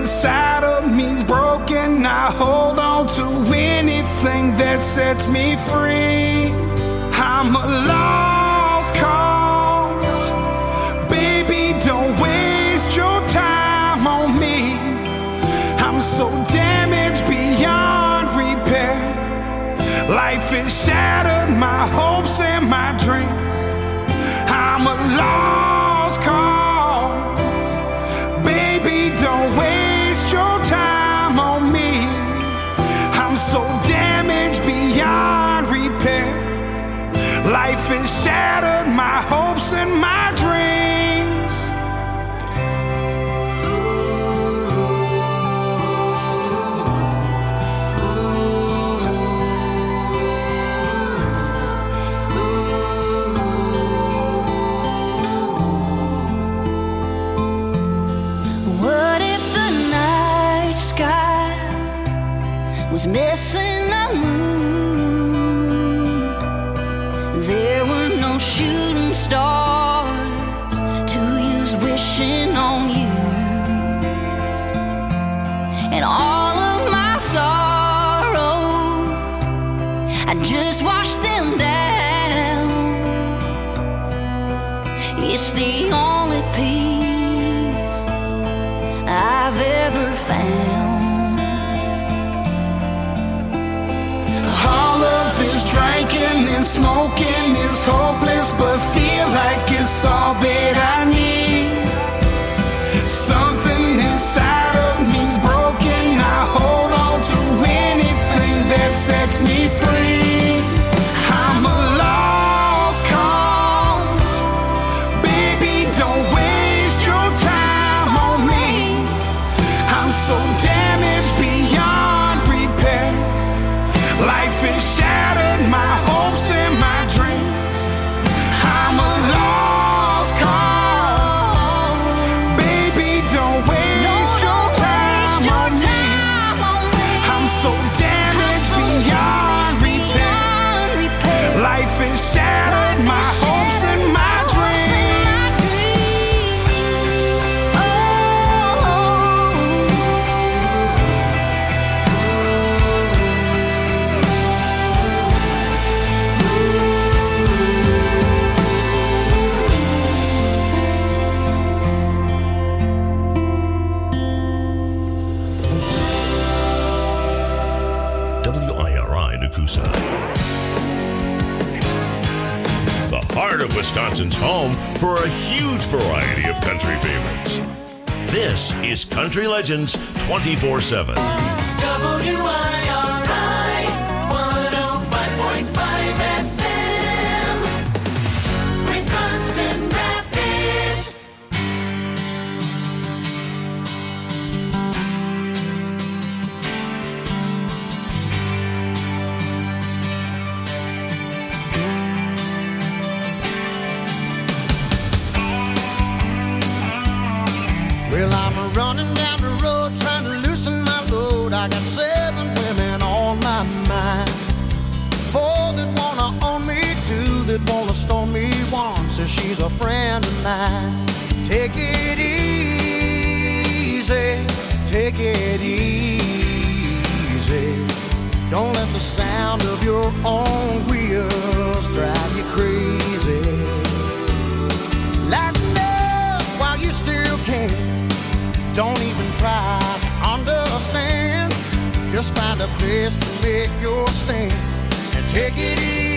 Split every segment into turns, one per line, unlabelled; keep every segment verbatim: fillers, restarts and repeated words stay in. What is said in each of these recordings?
inside of me's broken. I hold on to anything that sets me free. I'm a lost cause. Baby, don't waste your time on me. I'm so damaged beyond repair. Life has shattered my hopes and my dreams. I'm a lost cause. Baby, don't waste your time on me. I'm so damaged beyond repair. Life has shattered my hopes and my dreams.
What if the night sky was missing a moon? There were no shooting stars to use wishing on you. And all of my sorrows, I just washed them down. It's the only peace I've ever found.
All of this drinking and smoking is hopeless, but feel like it's all that I need. Something inside of me's broken. I hold on to anything that sets me free. I'm a lost cause. Baby, don't waste your time on me. I'm so damaged beyond repair. Life has shattered my hopes and my dreams. I'm a lost cause. Baby, don't waste your time on me. I'm so damaged beyond repair. Life has shattered my hopes and my dreams.
W I R I Nakusa. The heart of Wisconsin's home for a huge variety of country favorites. This is Country Legends twenty-four seven.
W I R I one oh five point five F M, Wisconsin Rapids.
Well, I'm running down the road trying to loosen my load. I got seven women on my mind. Four that wanna own me, two that wanna stone me. One says she's a friend of mine. Take it easy, take it easy. Don't let the sound of your own wheels drive you crazy. Lighten up while you still can. Don't even try to understand. Just find a place to make your stand and take it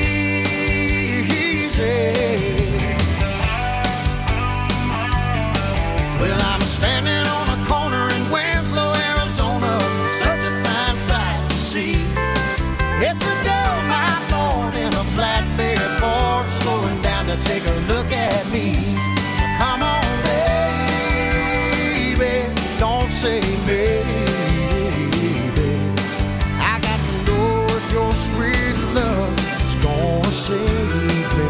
easy. Well, I'm standing on a corner in Winslow, Arizona. Such a fine sight to see. It's a dull night Lord in a flatbed Ford, slowing down to take a look at me. So come on, baby, don't say maybe. I got to know if your sweet love is gonna save me.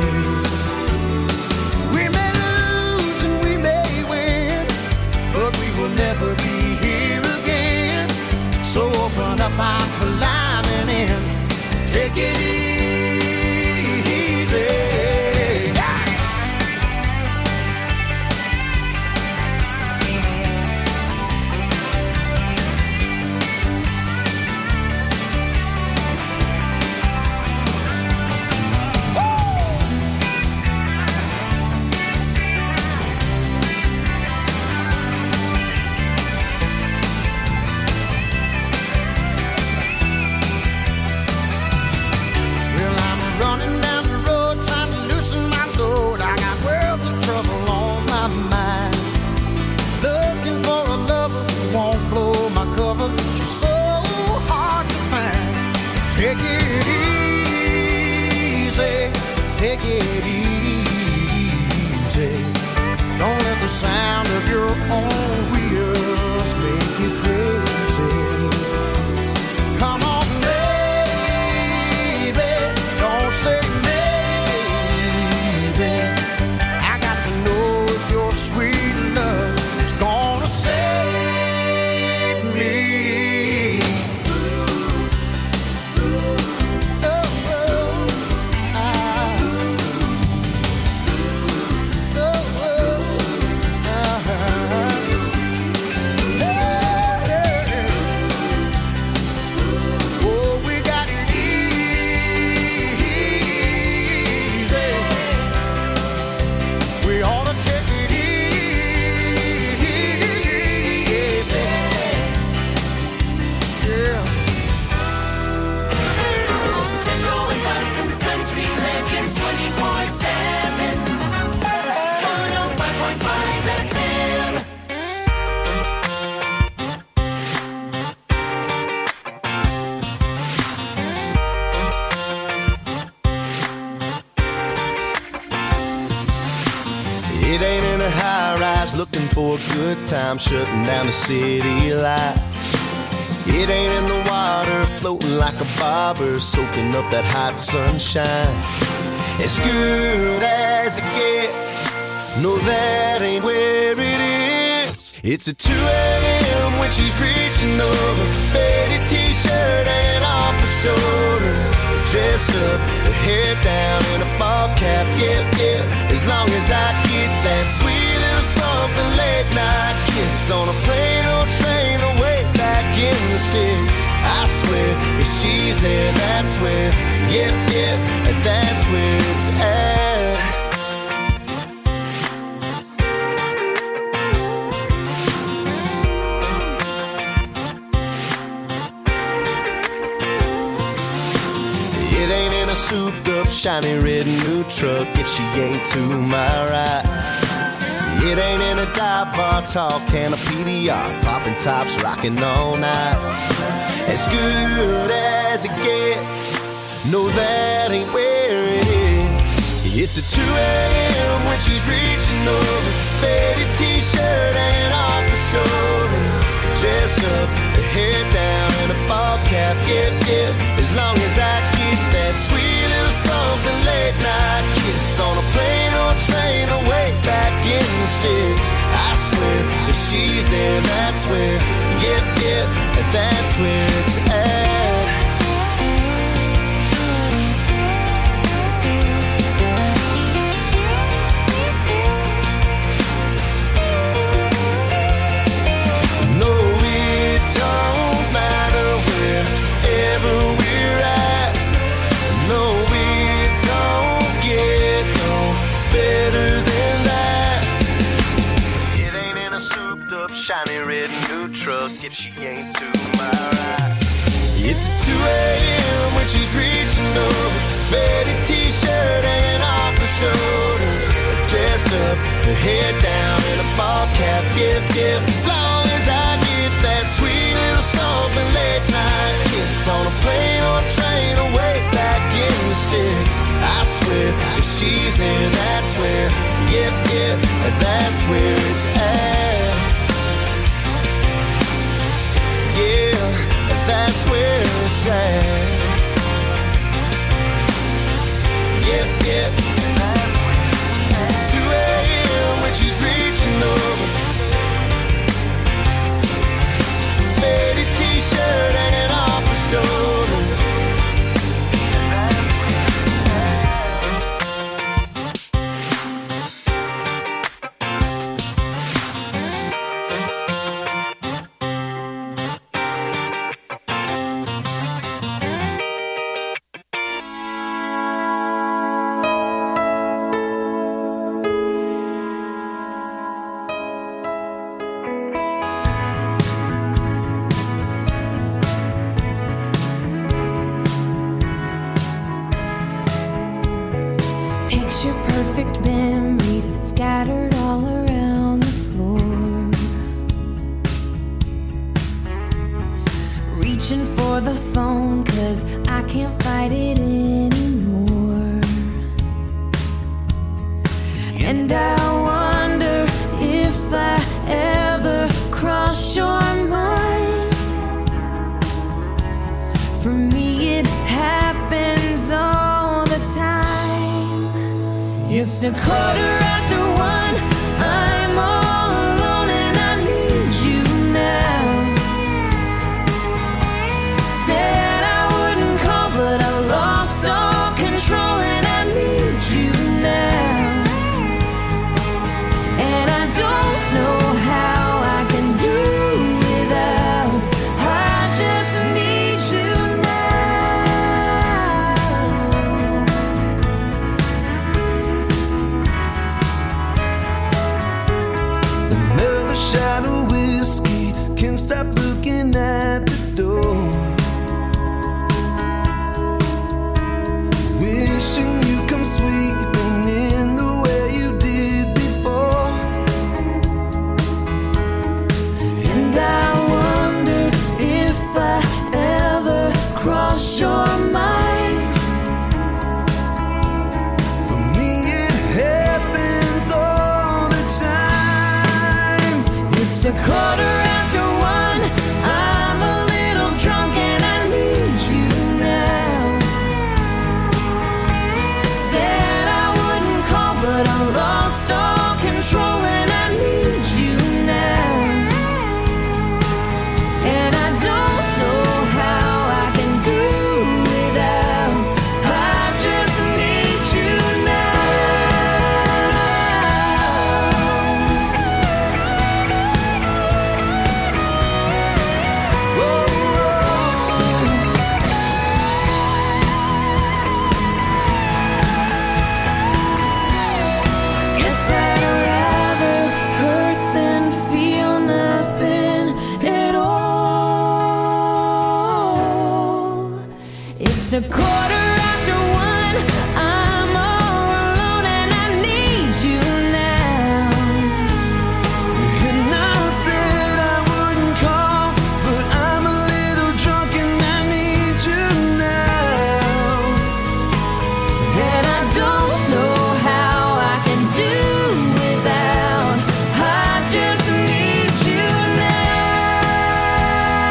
We may lose and we may win, but we will never be here again. So open up my climbing in, take it easy.
for a good time, shutting down the city lights. It ain't in the water, floating like a bobber, soaking up that hot sunshine. As good as it gets, no, that ain't where it is. It's at two a.m. when she's reaching over, faded t-shirt and off her shoulder, dress up, her hair down in a ball cap, yeah, yeah. As long as I get that sweet little something late night kiss on a plane or train away back in the sticks. I swear, if she's there, that's where, yeah, yeah, that's where it's at. It ain't in a souped up, shiny red new truck if she ain't to my right. It ain't in a dive bar, tall can of P D R, popping tops, rocking all night. As good as it gets, no, that ain't where it is. It's at two a.m. when she's reaching over, faded t-shirt and off her shoulder, dress up, her hair down in a ball cap, yeah, yeah. As long as I get that sweet little something late night kiss on a plane or train away back in the sticks. I swear, if she's there, that's where, yeah, yeah, that's where it's at. No, it don't matter wherever we're at. No, it don't get no better than that. It ain't in a souped up, shiny red new truck if she ain't to my right. It's at two a.m. when she's reaching over, faded t-shirt and off her shoulder, dressed up, her hair down in a ball cap, yep, yep. As long as I get that sweet little something late night kiss on a plane or train away back in the sticks. I swear, if she's there, that's where, yep, yep, that's where it's at. Yeah, that's where it's at. Yep, yep. two a.m. when she's reaching over, faded t-shirt hanging off her shoulder.
Picture perfect memories scattered all around the floor. Reaching for the phone 'cause I can't fight it anymore. And I wonder if I ever cross your mind. For me it happens all the time. It's a quarter after one, I'm all alone and I need you now. Said I wouldn't call but I lost all control and I need you now. And I don't know how I can do without, I just need you now. a quarter after one. I'm all alone and I need you now.
And I said I wouldn't call, but I'm a little drunk and I need you now.
And I don't know how I can do without. I just need you now.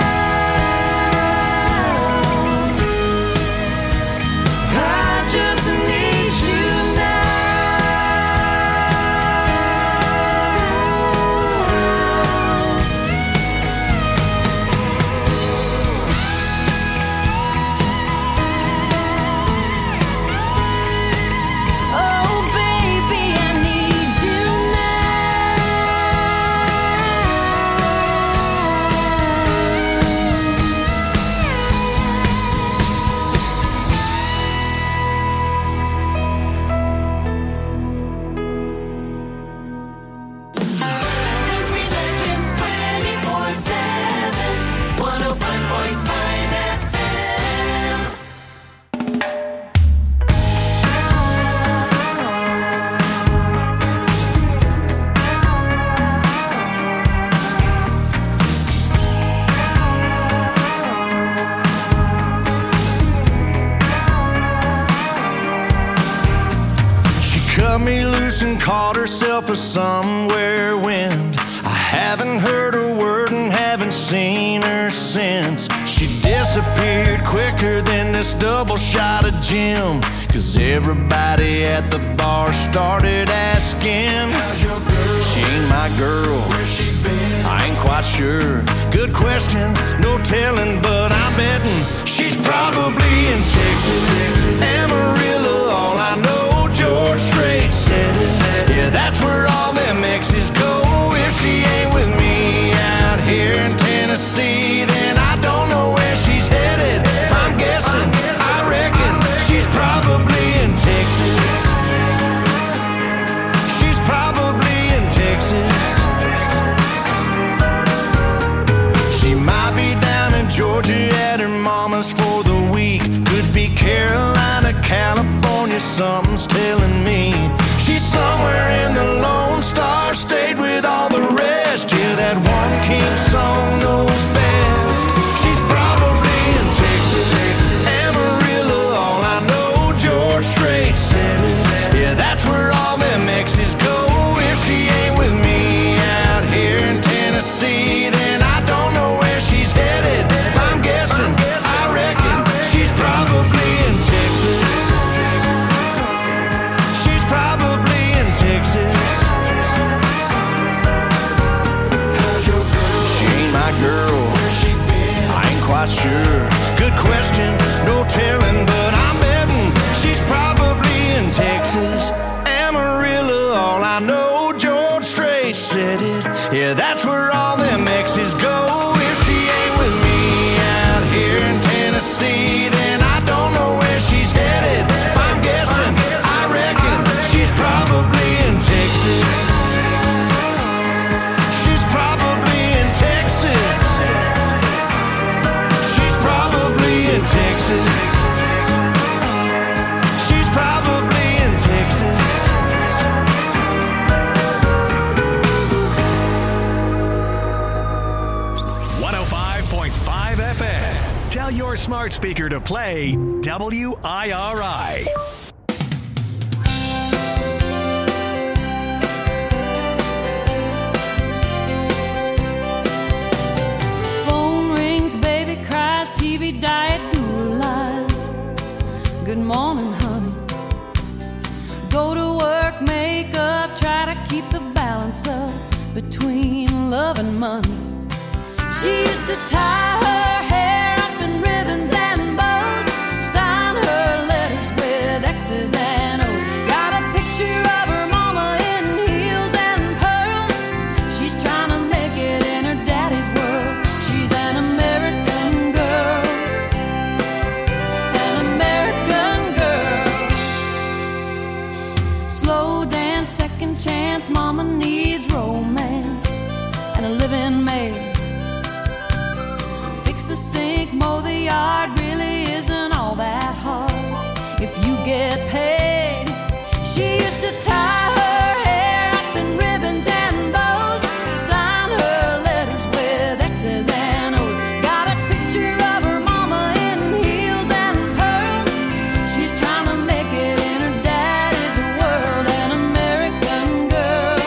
I just need you now. Oh, baby, I need you
Country Legends twenty-four seven, one oh five point five F M.
She cut me loose and caught herself a somewhere wind. I haven't heard a word and haven't seen her since. She disappeared quicker than this double shot of gin. Cause everybody at the bar started asking, how's your girl? She ain't my girl. Where's she been? I ain't quite sure. Good question, no telling, but I'm betting she's probably in Texas. Amarillo, all I know, George Strait said it. Yeah, that's where all them exes go. If she ain't with me out here in Tennessee, then I don't know where she's headed. If I'm guessing, I reckon she's probably in Texas. She's probably in Texas. She might be down in Georgia at her mama's for the week. Could be Carolina, California, something's telling me. She's somewhere in the Lone Star State with all the rest. Yeah, that one king song knows best. She's probably in Texas. Amarillo, all I know, George Strait said it. Yeah, that's where all them exes go. If she ain't with me out here in Tennessee, then I don't know where she's headed. If I'm guessing, I reckon she's probably in Texas. She's probably in Texas. How's your girl? She ain't my girl. Where's she been? I ain't quite sure. Good question, no telling, but I'm betting she's probably in Texas. Amarillo, all I know, George Strait said it. Yeah, that's where all them exes go. If she ain't with me out here in Tennessee, then I don't know where she's headed. If I'm guessing, I reckon she's probably in Texas. She's probably in Texas. She's probably in Texas. She's probably in Texas.
one oh five point five F M. Tell your smart speaker to play W I R I.
Phone rings, baby cries, T V diet, Google lies. Good morning, honey. Go to work, make up, try to keep the balance up between love and money. She used to tie her hair up in ribbons and bows, sign her letters with X's and O's. Got a picture of her mama in heels and pearls. She's trying to make it in her daddy's world. She's an American girl, an American girl. Slow dance, second chance, mama needs romance and a living maid. The sink, mow the yard really isn't all that hard. tie her hair up in ribbons and bows, sign her letters with X's and O's. Got a picture of her mama in heels and pearls. She's trying to make it in her daddy's world. An American girl,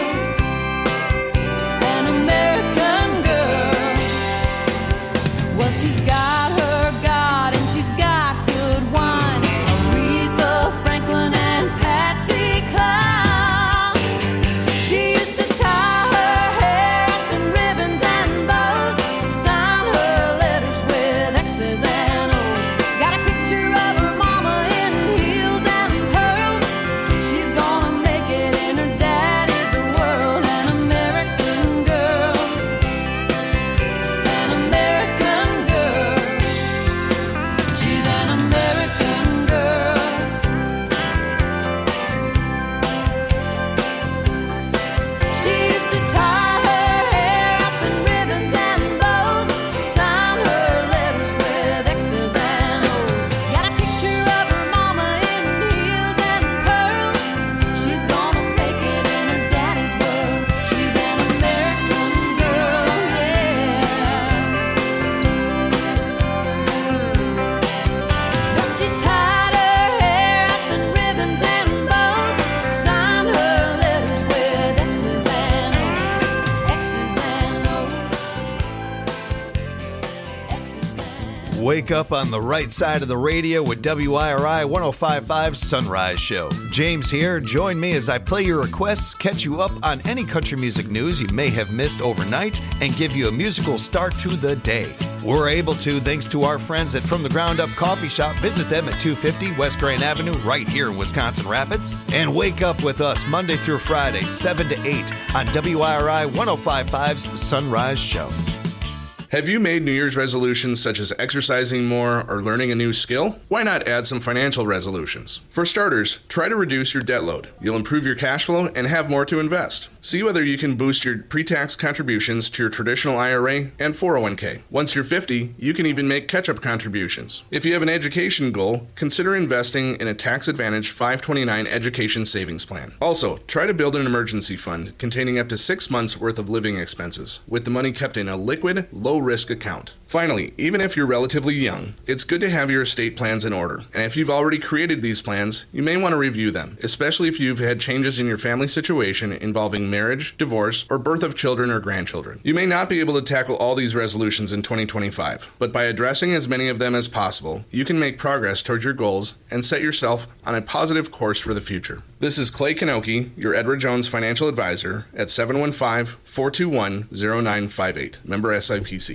an American girl. Well, she's got her God and she's got good wine. Aretha Franklin and Patsy Cline. She used to tie her hair up in ribbons and bows, sign her letters with X's and O's. Got a picture of her mama in heels and pearls. She's gonna make it in her daddy's world. An American girl, an American girl. She's an American girl. She used to tie her hair up in ribbons and bows, sign her letters with X's and O's. Got a picture of her mama in heels and pearls. She's gonna make it in her daddy's world. She's an American girl, yeah. But she tied her hair up in ribbons and bows, signed her letters with X's and O's, X's and O's, X's and O's.
Wake up on the right side of the radio with W I R I one oh five point five Sunrise Show. James here. Join me as I play your requests, catch you up on any country music news you may have missed overnight, and give you a musical start to the day. We're able to thanks to our friends at From the Ground Up Coffee Shop. Visit them at two fifty West Grand Avenue right here in Wisconsin Rapids. And wake up with us Monday through Friday, seven to eight on W I R I one oh five point five's Sunrise Show.
Have you made New Year's resolutions such as exercising more or learning a new skill? Why not add some financial resolutions? For starters, try to reduce your debt load. You'll improve your cash flow and have more to invest. See whether you can boost your pre-tax contributions to your traditional I R A and four oh one k. Once you're fifty, you can even make catch-up contributions. If you have an education goal, consider investing in a tax-advantaged five twenty-nine education savings plan. Also, try to build an emergency fund containing up to six months worth of living expenses, with the money kept in a liquid, low risk account. Finally, even if you're relatively young, it's good to have your estate plans in order. And if you've already created these plans, you may want to review them, especially if you've had changes in your family situation involving marriage, divorce, or birth of children or grandchildren. You may not be able to tackle all these resolutions in twenty twenty-five, but by addressing as many of them as possible, you can make progress towards your goals and set yourself on a positive course for the future. This is Clay Kanoki, your Edward Jones financial advisor at seven one five, four two one, zero nine five eight. Member S I P C.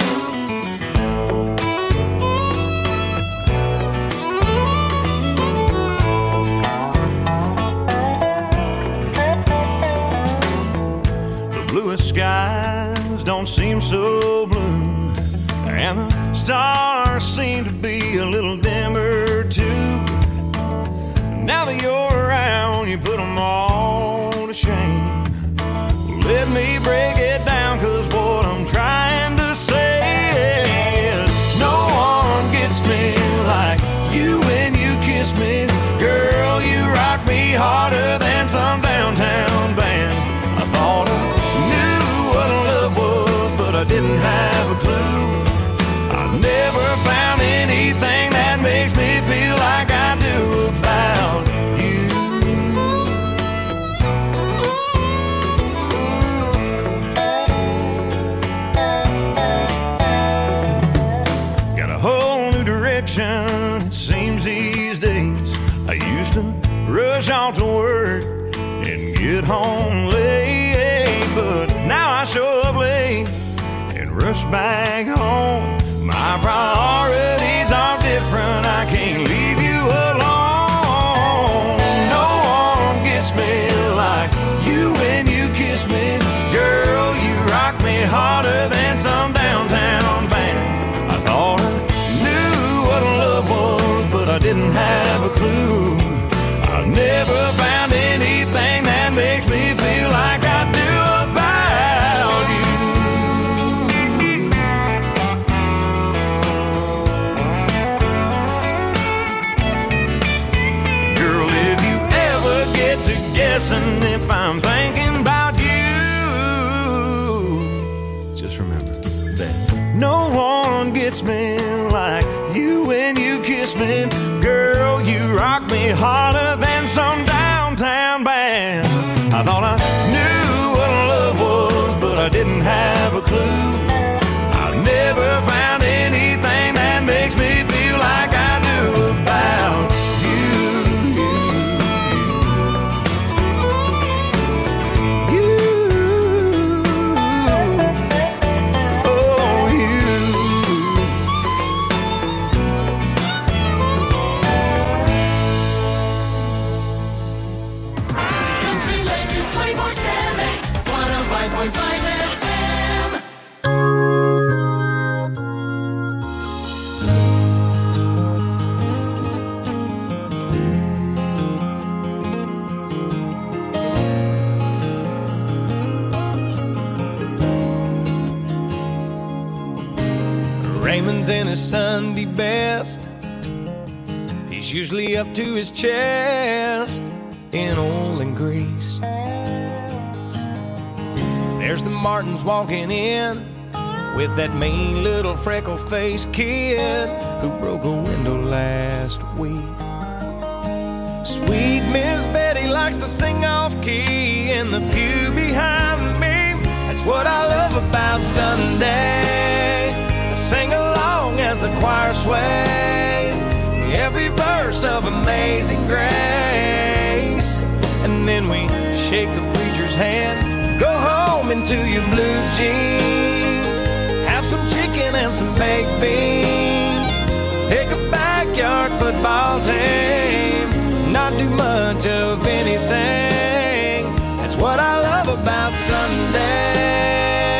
The bluest skies don't seem so blue, and the stars seem to be a little dimmer too. Now that you're around, you put them all to shame. Let me break it down, cause what I'm trying to say is no one gets me like you when you kiss me. Girl, you rock me harder than some downtown band. I thought I knew what love was, but I didn't have a clue. I never found anything that makes me feel like I do about you. Got a whole new direction, it seems these days. I used to rush off to work and get home late, but now I show up late and rush back home. My priorities are different, I can't leave you alone. No one gets me like you when you kiss me. Girl, you rock me harder than some downtown band. I thought I knew what love was, but I didn't have a clue. I never found anything that makes me feel like I do about you. listen if I'm thinking about you. Just remember that no one gets me like you when you kiss me. Girl, you rock me harder than some downtown band. I thought I knew what love was, but I didn't have a clue. I never found anything that makes me feel like I do about
Raymond's in his Sunday best. He's usually up to his chest in oil and grease. There's the Martins walking in with that mean little freckle-faced kid who broke a window last week. Sweet Miss Betty likes to sing off-key in the pew behind me. That's what I love about Sunday. Sing along as the choir sways every verse of Amazing Grace. And then we shake the preacher's hand, go home into your blue jeans, have some chicken and some baked beans, pick a backyard football team, not do much of anything. That's what I love about Sunday.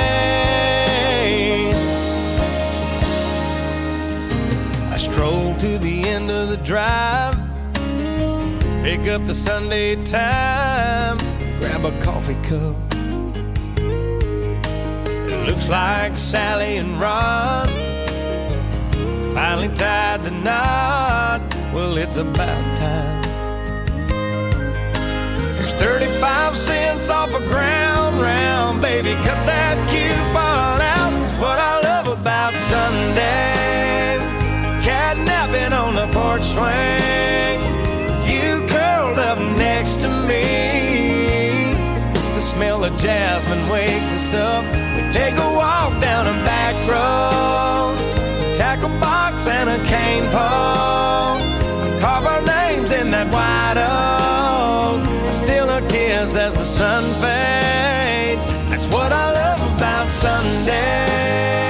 Stroll to the end of the drive, pick up the Sunday Times, grab a coffee cup. It looks like Sally and Rod finally tied the knot. Well, it's about time. There's thirty-five cents off a ground round, baby, cut that coupon out. That's what I love about Sunday. Catnapping on the porch swing, you curled up next to me. The smell of jasmine wakes us up. We take a walk down a back road, tackle box and a cane pole, carve our names in that white oak. I steal a kiss as the sun fades. That's what I love about Sunday.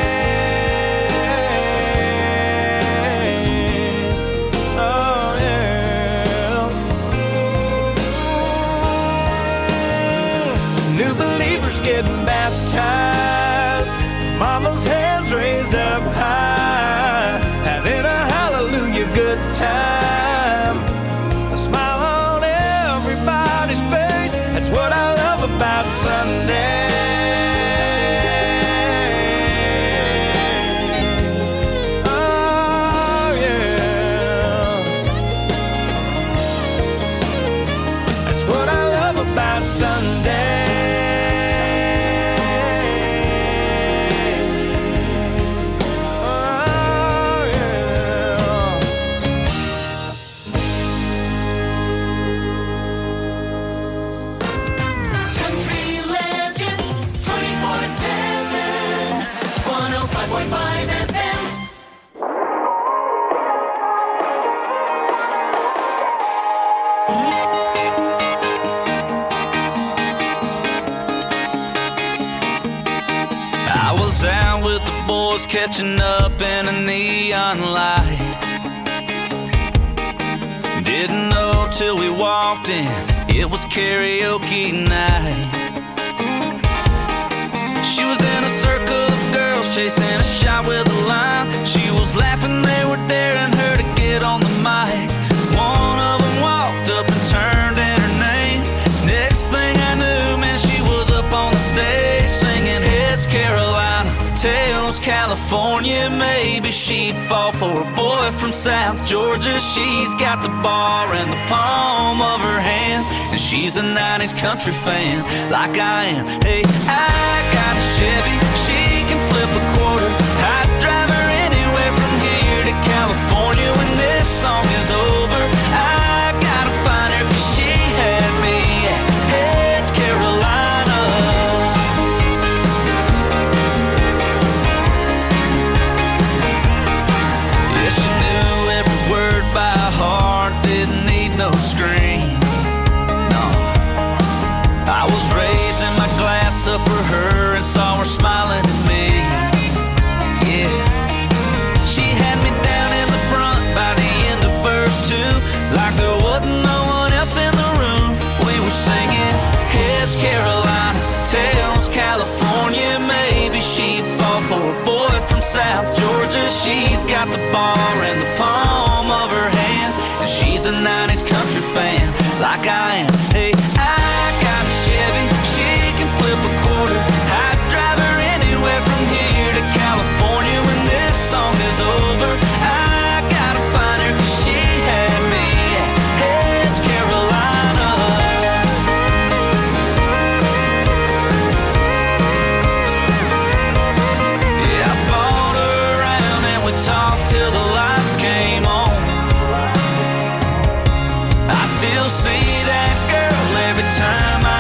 Getting baptized, mama's hands raised up high, having a hallelujah good time, a smile on everybody's face. That's what I love about Sunday. Oh yeah, that's what I love about Sunday. Catching up in a neon light. Didn't know till we walked in, it was karaoke night. She was in a circle of girls chasing a shot with a line. She was laughing, they were daring her to get on the mic. One of them walked up and turned in her name. Next thing I knew, man, she was up on the stage singing Heads Carolina, Tails California. Maybe she'd fall for a boy from South Georgia. She's got the bar in the palm of her hand, and
She's a nineties country fan, like I am. Hey, I got a Chevy, she can flip a quarter. I'd drive her anywhere from here to California when this song is over. I gotta find her 'cause she had me at Heads, Carolina. Yeah, she knew every word by heart, didn't need no screen. I was raising my glass up for her and saw her smiling at me. Yeah, she had me down in the front by the end of verse two, like there wasn't no one else in the room. We were singing Heads, Carolina, Tails, California. Maybe she'd fall for a boy from South Georgia. She's got the bar in the palm of her hand, and she's a nineties country fan, like I am. Hey, I Chevy, she can flip a quarter. I'd drive her anywhere from here to California when this song is over. I gotta find her 'cause she had me at Heads, Carolina. Yeah, I bought her around and we talked till the lights came on. I still see that girl every time I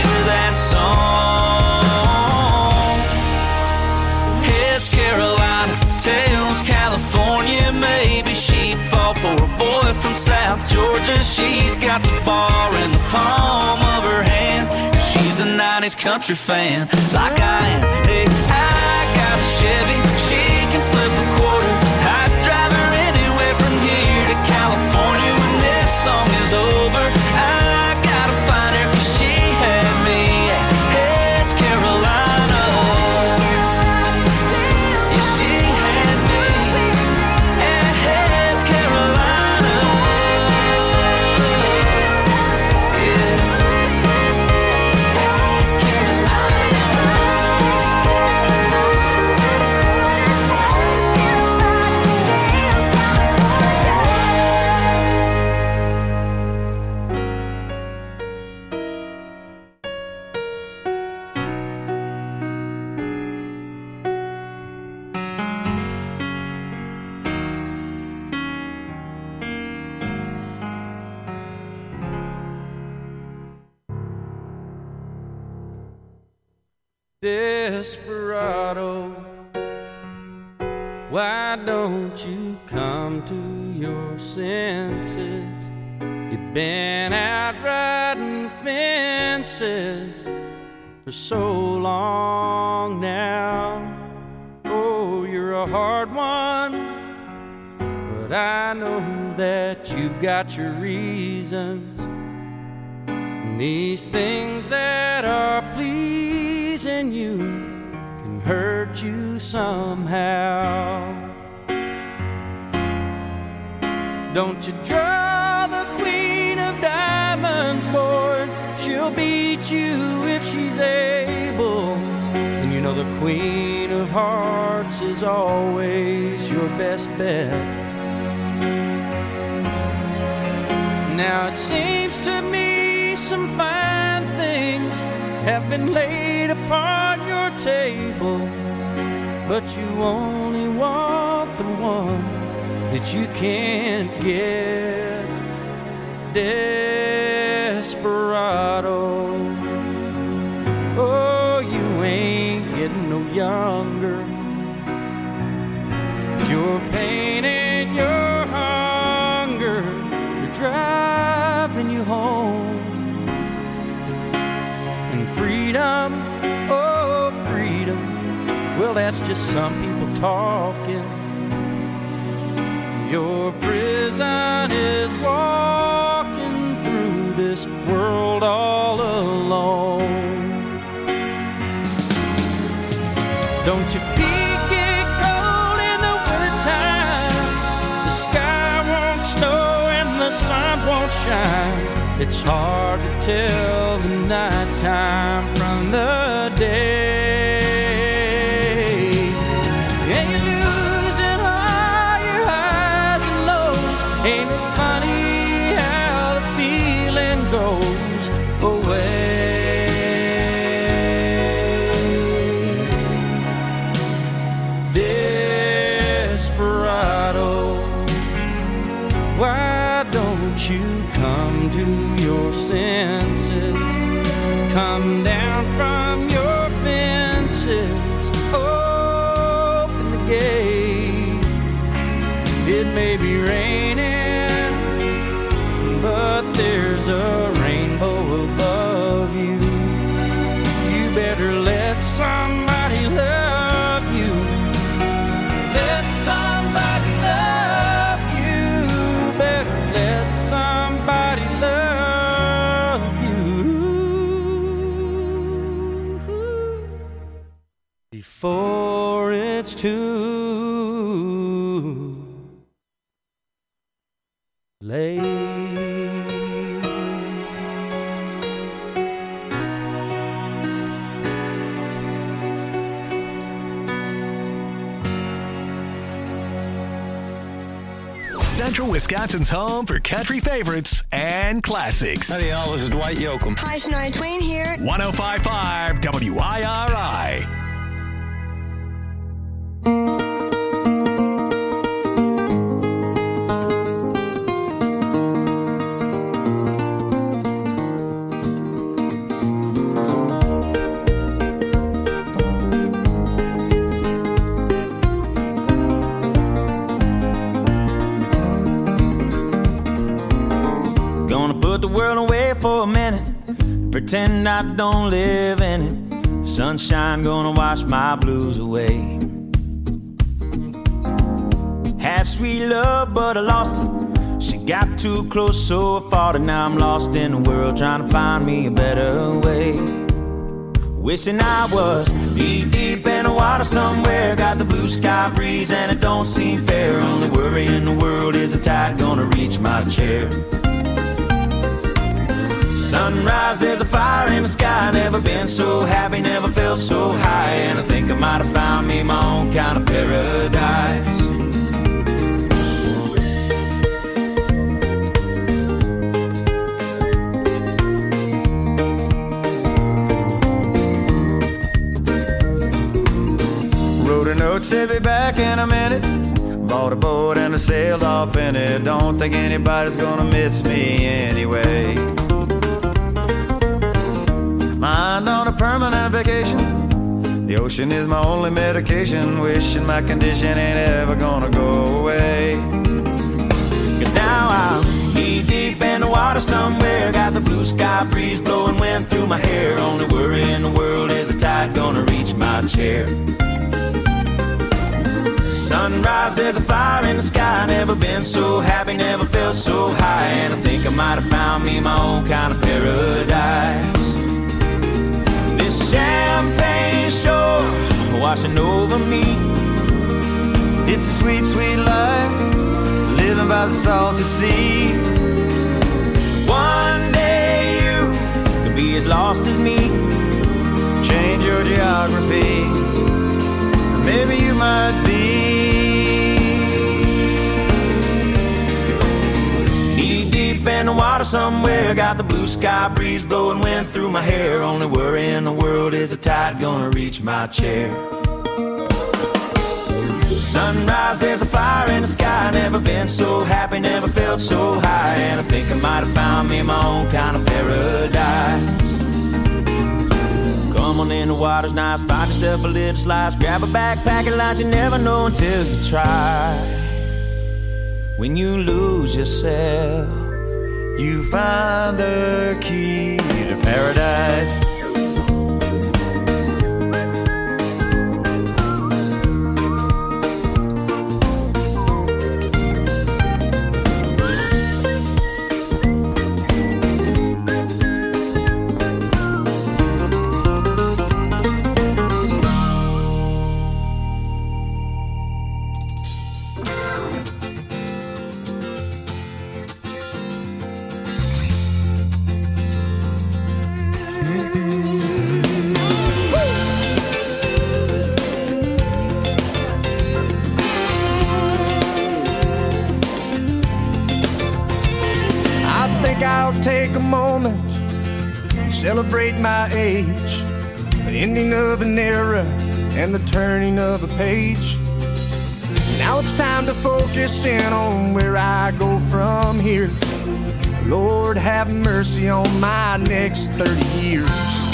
Tails, California. Maybe she'd fall for a boy from South Georgia. She's got the bar in the palm of her hand, and she's a nineties country fan, like I am. Hey, I got a Chevy, she can flip a quarter. I'd drive her anywhere from here to California when this song is over. I gotta find her 'cause she had me at Heads, Carolina. Yeah, she Desperado, why don't you come to your senses? You've been out riding fences for so long now. Oh, you're a hard one, but I know that you've got your reasons. And these things that are pleasing you can hurt you somehow. Don't you draw the queen of diamonds, boy. She'll beat you if she's able. And you know the queen of hearts is always your best bet. Now it seems to me some fine things have been laid upon your table, but you only want the ones that you can't get. Desperado, oh, you ain't getting no younger. Your pain and your hunger are driving you home. And freedom, oh, freedom, well, that's just some people talking. Your prison is walking through this world all alone. Don't your feet get cold in the wintertime? The sky won't snow and the sun won't shine. It's hard to tell the nighttime from the day. And you're losing all your highs and lows. Ain't it funny how the feeling goes
to your senses. Come down from your fences. Open the gate. It may be raining, but there's a rainbow above you. You better let somebody love you. Let somebody love you. Better let somebody love you before it's too late.
Central Wisconsin's home for country favorites and classics.
Howdy, y'all. This is Dwight Yoakam.
Hi, Shania Twain here.
one oh five point five W I R I.
Put the world away for a minute, pretend I don't live in it. Sunshine gonna wash my blues away. Had sweet love, but I lost it. She got too close, so I fought it. Now I'm lost in the world, trying to find me a better way. Wishing I was deep, deep in the water somewhere. Got the blue sky breeze and it don't seem fair. Only worry in the world is the tide gonna reach my chair. Sunrise, there's a fire in the sky. Never been so happy, never felt so high. And I think I might have found me my own kind of paradise.
Wrote a note, said be back in a minute. Bought a boat and I sailed off in it. Don't think anybody's gonna miss me anyway. Mind on a permanent vacation. The ocean is my only medication. Wishing my condition ain't ever gonna go away.
Cause now I'm knee deep in the water somewhere. Got the blue sky breeze blowing wind through my hair. Only worry in the world is the tide gonna reach my chair. Sunrise, there's a fire in the sky. Never been so happy, never felt so high. And I think I might have found me my own kind of paradise. Champagne shore washing over me.
It's a sweet, sweet life, living by the salty sea.
One day you could be as lost as me.
Change your geography, maybe you might be.
Knee deep in the water somewhere. Got the blue sky breeze blowing wind through my hair. Only worry in the world is the tide gonna reach my chair. Sunrise, there's a fire in the sky. Never been so happy, never felt so high. And I think I might have found me my own kind of paradise. Come on in, the water's nice. Find yourself a little slice. Grab a backpack and lunch. You never know until you try. When you lose yourself,
you find the key to paradise.
Take a moment, celebrate my age, the ending of an era and the turning of a page. Now it's time to focus in on where I go from here. Lord, have mercy on my next thirty years.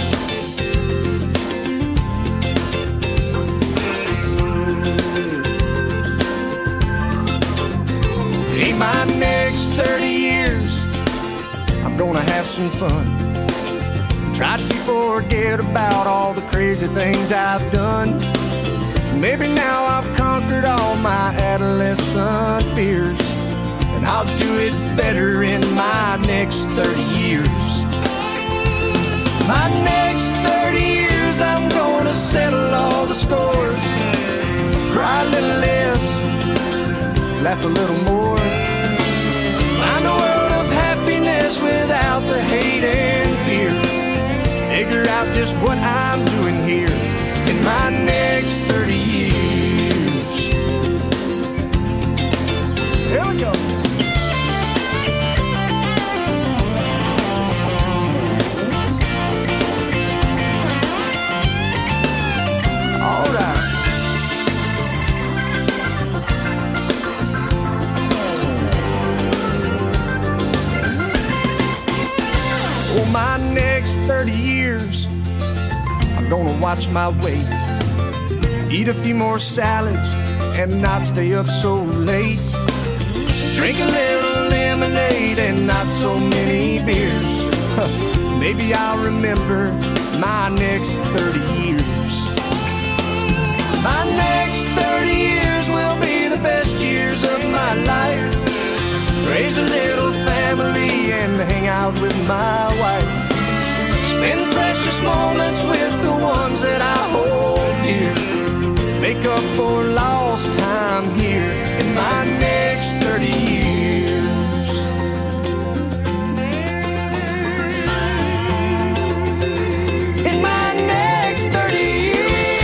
In my next thirty years, I'm gonna have some fun. Try to forget about all the crazy things I've done. Maybe now I've conquered all my adolescent fears, and I'll do it better in my next thirty years. My next thirty years, I'm gonna settle all the scores. Cry a little less, laugh a little more. Find a world of happiness without the hate and fear. Figure out just what I'm doing here in my next thirty years. Here we go. All right. Oh, my next thirty years, I'm gonna watch my weight, eat a few more salads, and not stay up so late. Drink a little lemonade and not so many beers. Maybe I'll remember my next thirty years. My next thirty years will be the best years of my life. Raise a little family and hang out with my wife. Spend precious moments with the ones that I hold dear. Make up for lost time here in my next thirty years. In my next thirty years.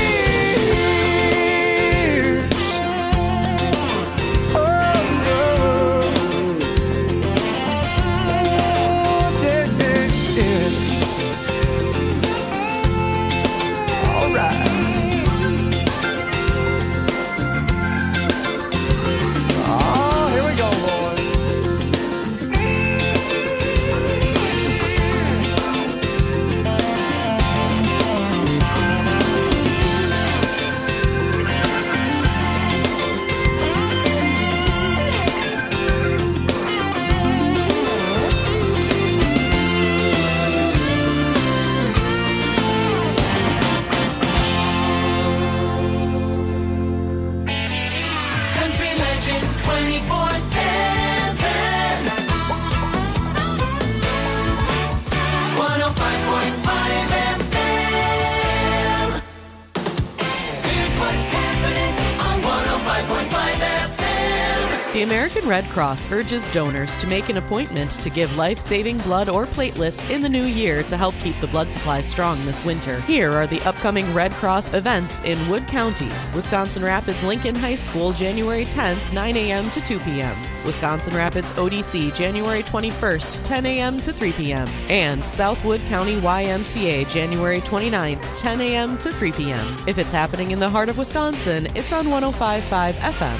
The American Red Cross urges donors to make an appointment to give life-saving blood or platelets in the new year to help keep the blood supply strong this winter. Here are the upcoming Red Cross events in Wood County. Wisconsin Rapids Lincoln High School, January tenth, nine a.m. to two p.m. Wisconsin Rapids O D C, January twenty-first, ten a.m. to three p.m. And Southwood County Y M C A, January twenty-ninth, ten a.m. to three p.m. If it's happening in the heart of Wisconsin, it's on one oh five point five F M.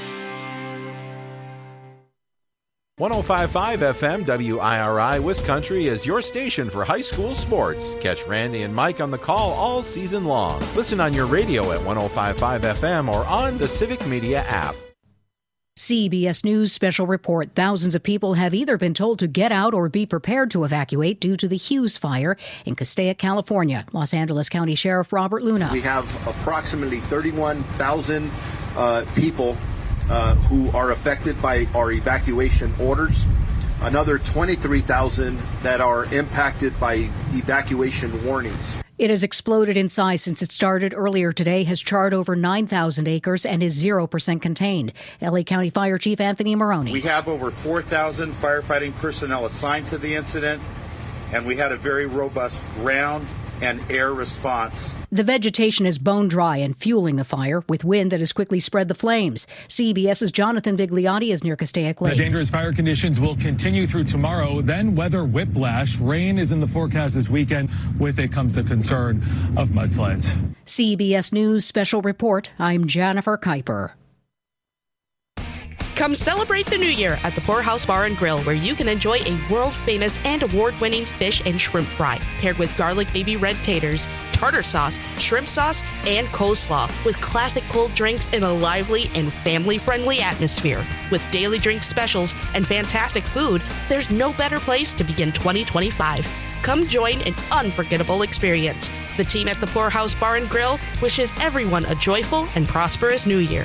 one oh five point five F M W I R I Wiscountry is your station for high school sports. Catch Randy and Mike on the call all season long. Listen on your radio at one oh five point five F M or on the Civic Media app.
C B S News special report. Thousands of people have either been told to get out or be prepared to evacuate due to the Hughes fire in Castaic, California. Los Angeles County Sheriff Robert Luna.
We have approximately thirty-one thousand uh, people Uh, who are affected by our evacuation orders, another twenty-three thousand that are impacted by evacuation warnings.
It has exploded in size since it started earlier today, has charred over nine thousand acres, and is zero percent contained. L A County Fire Chief Anthony Maroney.
We have over four thousand firefighting personnel assigned to the incident, and we had a very robust ground and air response.
The vegetation is bone dry and fueling the fire, with wind that has quickly spread the flames. CBS's Jonathan Vigliotti is near Castaic Lake.
The dangerous fire conditions will continue through tomorrow. Then weather whiplash. Rain is in the forecast this weekend. With it comes the concern of mudslides.
C B S News Special Report. I'm Jennifer Kuiper.
Come celebrate the new year at the Poorhouse Bar and Grill, where you can enjoy a world-famous and award-winning fish and shrimp fry, paired with garlic baby red taters, tartar sauce, shrimp sauce, and coleslaw, with classic cold drinks in a lively and family-friendly atmosphere. With daily drink specials and fantastic food, there's no better place to begin twenty twenty-five. Come join an unforgettable experience. The team at the Poorhouse Bar and Grill wishes everyone a joyful and prosperous new year.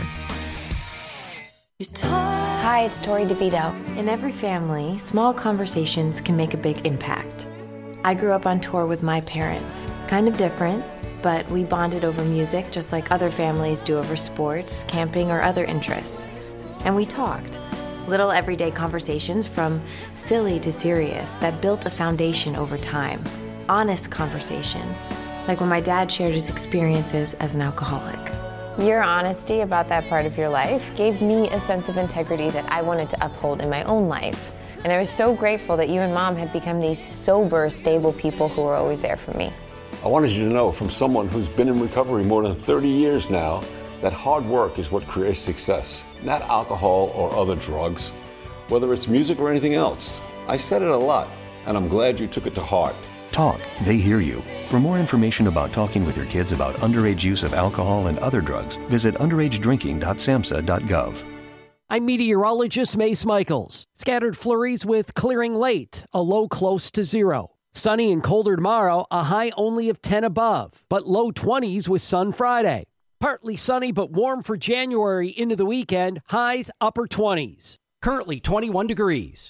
Hi, it's Tori DeVito. In every family, small conversations can make a big impact. I grew up on tour with my parents. Kind of different, but we bonded over music just like other families do over sports, camping, or other interests. And we talked. Little everyday conversations from silly to serious that built a foundation over time. Honest conversations, like when my dad shared his experiences as an alcoholic.
Your honesty about that part of your life gave me a sense of integrity that I wanted to uphold in my own life. And I was so grateful that you and Mom had become these sober, stable people who were always there for me.
I wanted you to know from someone who's been in recovery more than thirty years now that hard work is what creates success, not alcohol or other drugs, whether it's music or anything else. I said it a lot, and I'm glad you took it to heart.
Talk, they hear you. For more information about talking with your kids about underage use of alcohol and other drugs, visit underage drinking dot samhsa dot gov.
I'm meteorologist Mace Michaels. Scattered flurries with clearing late, a low close to zero. Sunny and colder tomorrow, a high only of ten above, but low twenties with sun Friday. Partly sunny but warm for January into the weekend, highs upper twenties. Currently twenty-one degrees.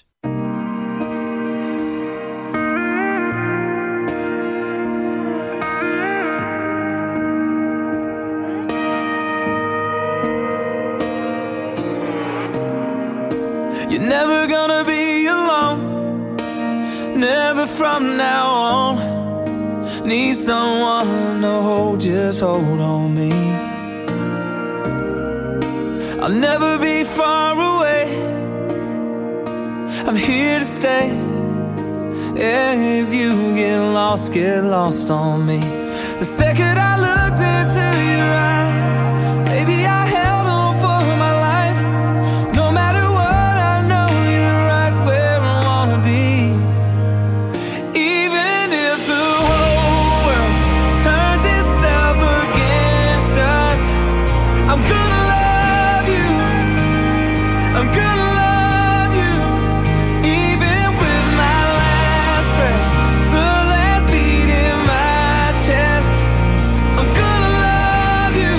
You're never gonna be alone, never from now on. Need someone to hold, just hold on me. I'll never be far away, I'm here to stay. Yeah, if you get lost, get lost on me. The second I looked into your eyes, baby, I held on for my life. No matter what, I know you're right where I wanna be. Even if the whole world turns itself against us, I'm gonna love you, I'm gonna love you. Even with my last breath, the last beat in my chest, I'm gonna love you,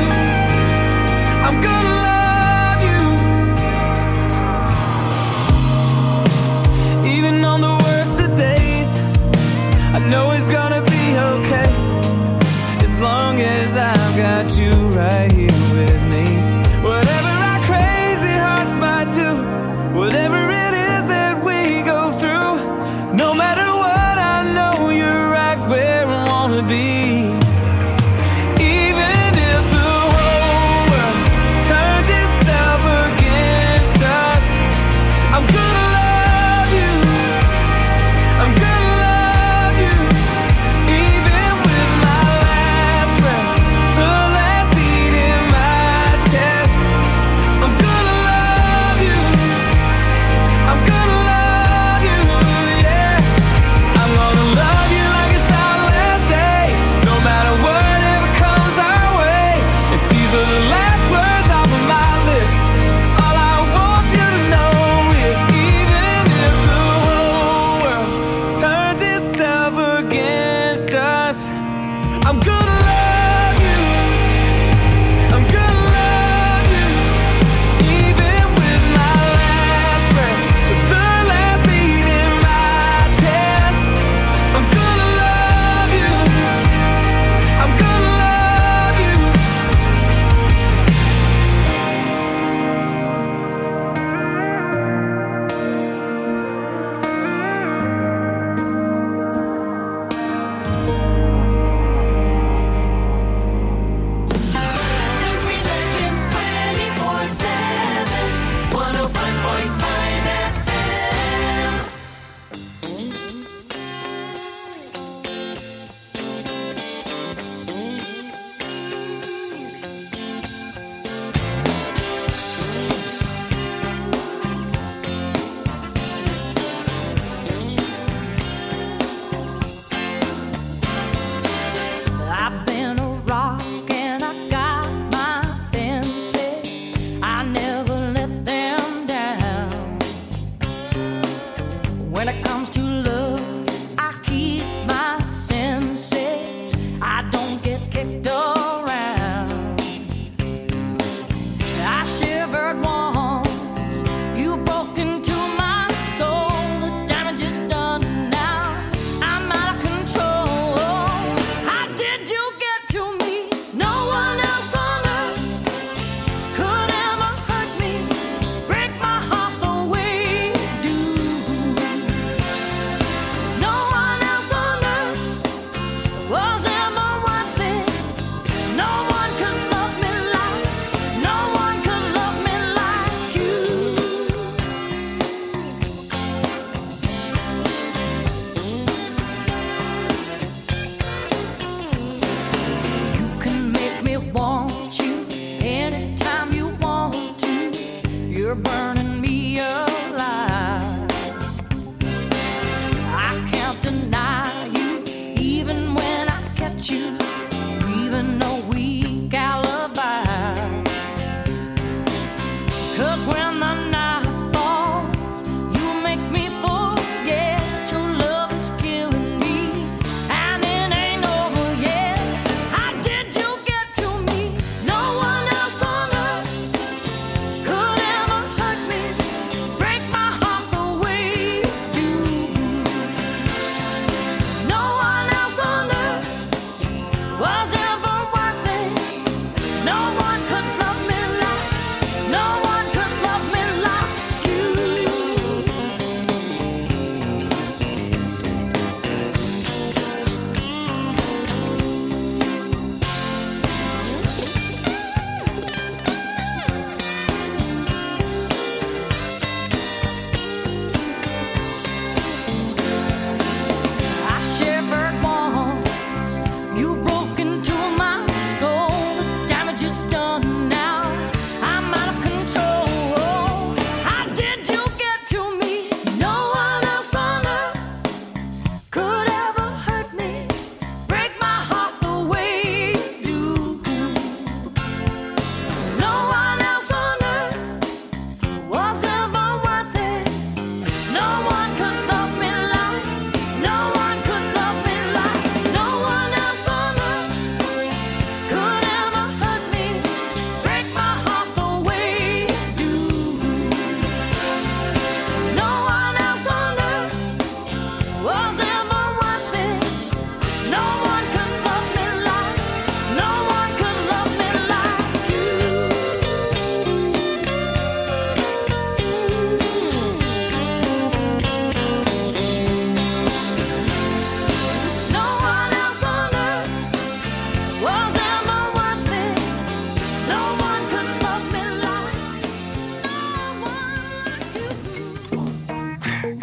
burning me alive. I can't deny you, even when I catch you, even a weak alibi. 'Cause when the night falls, you make me forget your love is killing me, and it ain't over yet. How did you get to me? No one else on earth could ever hurt me, break my heart the way you do. No one else on earth was ever worth it. No one could love me like, no one could love me like you. I shivered once, you broke into my soul. The damage is done now, I'm out of control. How did you get to me? No one else on earth could ever hurt me, break my heart the way you do. No one else on earth was ever worth it. No one could love me like, no one could love me like, no one else on earth could ever hurt me, break my heart the way you do. No one else on earth was ever worth it. No one could love me like, no one could love me like you. No one else on earth was ever worth it. No one could love me like, no one like you.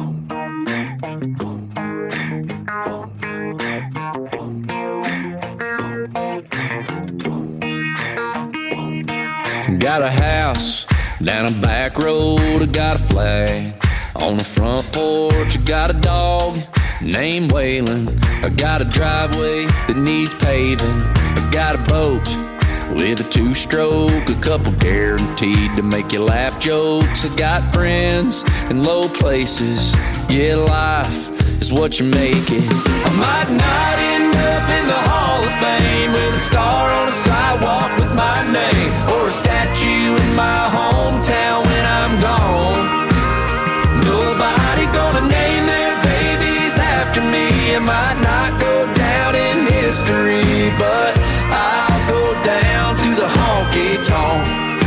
Got a house down a back road, I got a flag on the front porch. I got a dog named Waylon. I got a driveway that needs paving. I got a boat with a two-stroke, a couple guaranteed to make you laugh jokes. I got friends in low places. Yeah, life is what you make it. I might not end up in the Hall of Fame with a star on a sidewalk with my name, or a statue in my hometown when I'm gone. Nobody gonna name their babies after me. I might not go down in history, but I'll go down to the honky-tonk.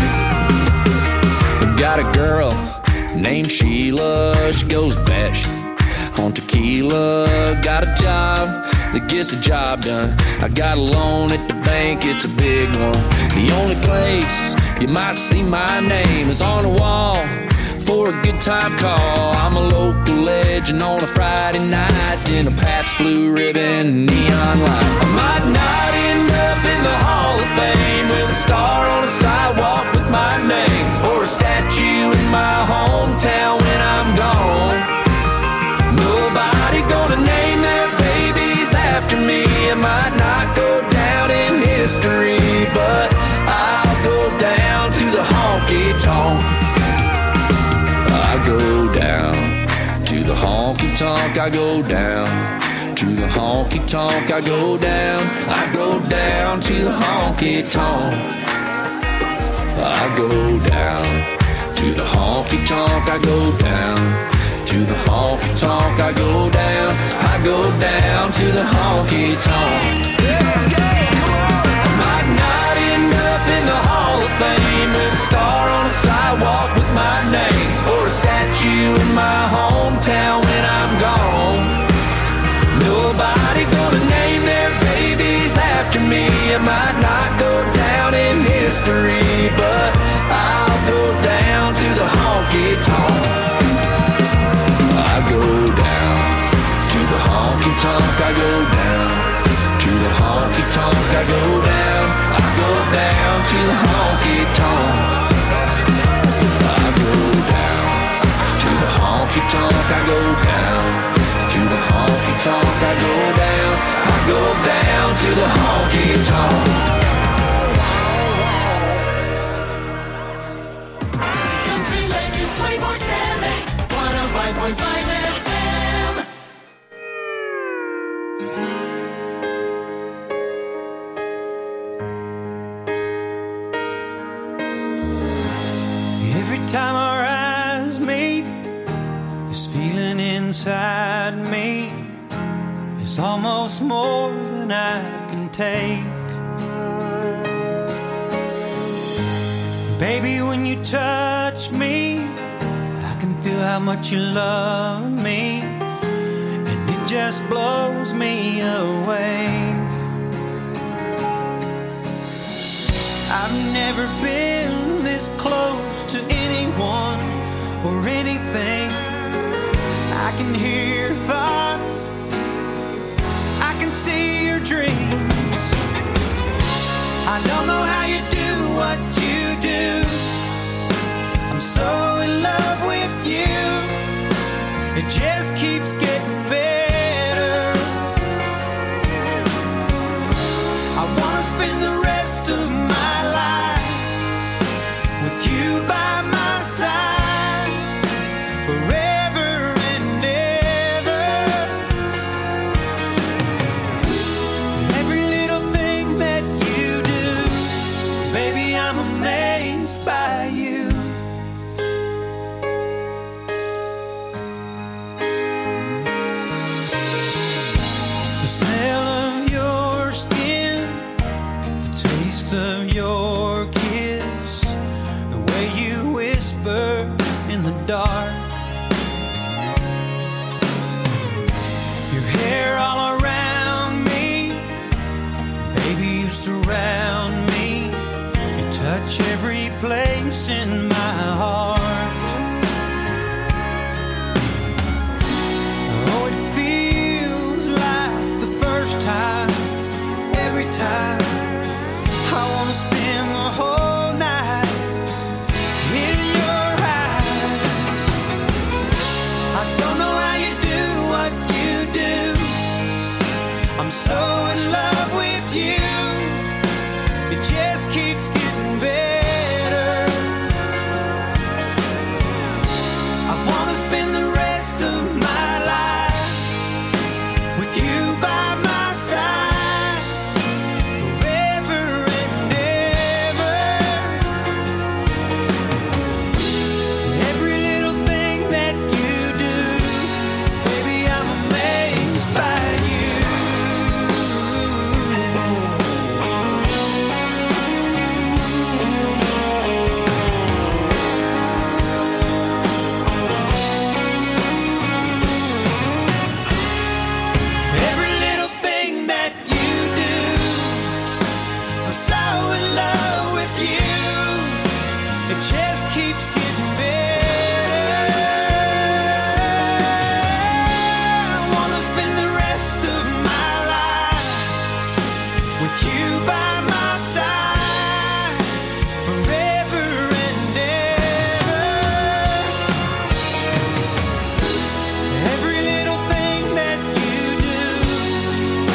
Got a girl named Sheila, she goes batshit on tequila. Got a job that gets the job done. I got a loan at the bank, it's a big one. The only place you might see my name is on the wall for a good time call. I'm a local legend on a Friday night in a Pabst Blue Ribbon neon light. I might not end up in the Hall of Fame with a star on a sidewalk with my name, or a statue in my hometown when I'm gone. Nobody gonna name their babies after me. I might not go down in history, but I'll go down to the honky-tonk. I go down to the honky-tonk. I go down to the honky-tonk. I go down. I go down to the honky-tonk. I go down to the honky-tonk. I go down to the honky-tonk. I go down. I go down to the honky-tonk. Let's go. I might not end up in the Hall of Fame with a star on a sidewalk with my name, or a statue in my hometown when I'm gone. Nobody gonna name their babies after me. I might not go down in history, but I'll go down to the honky-tonk. I go down to the honky-tonk. I go down to the honky-tonk. I go down. I go down to the honky-tonk. I
Every time our eyes meet, this feeling inside me is almost more than I can take. Baby, when you touch me, I can feel how much you love me, and it just blows me away. I've never been this close to anyone or anything. I can hear your thoughts, I can see your dreams. I don't know how you do what you do. I'm so in love with you. It just keeps getting better. I wanna spend the rest of my life with you by my side forever and ever. Every little thing that you do, baby, I'm amazed by you. The smell of your skin, the taste of your kiss, the way you whisper in the dark, your hair all around me, baby, you surround me, you touch every place in my heart. Oh, it feels like the first time, every time. I wanna spend the whole night in your eyes. I don't know how you do what you do. I'm so in love with you. It just keeps getting better. I wanna spend the rest of my life with you by my side forever and ever. Every little thing that you do, baby, I'm amazed by you. Every little thing that you do, I'm so in love with you. It just keeps getting better. I wanna spend the rest of my life with you by my side forever and ever. Every little thing that you do,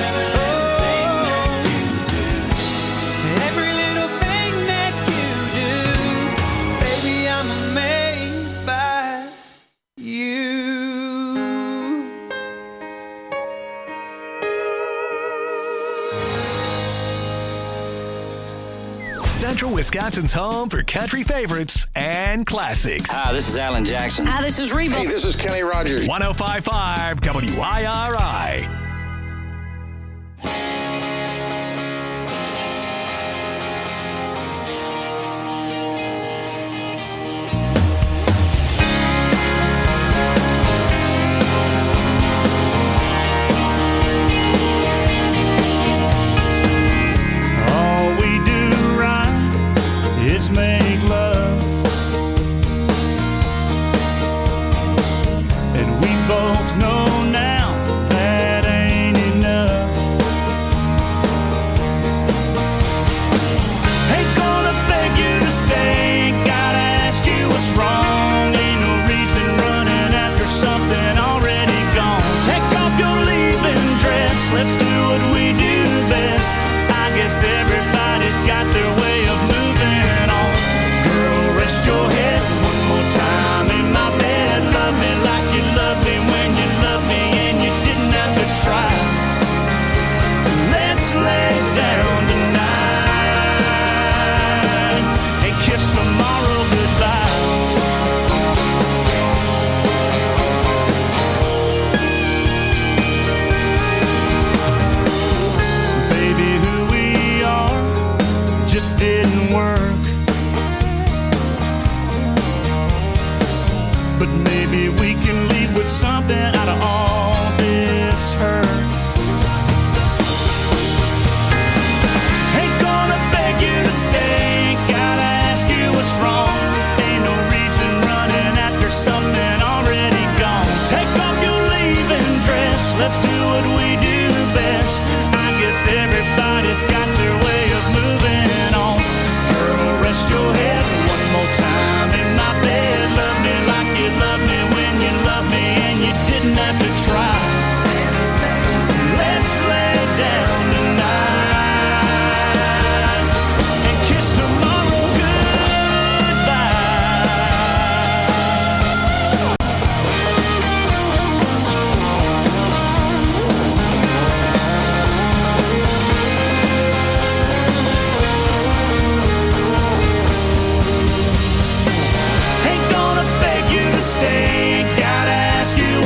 oh, every little thing that you do, baby, I'm amazed by you.
Central Wisconsin's home for country favorites and classics.
Hi, this is Alan Jackson.
Hi, this is Reba.
Hey, this is Kenny Rogers.
one oh five point five W I R I.
All we do right is make love, and we both know now that ain't enough.
but maybe we can leave with something out of all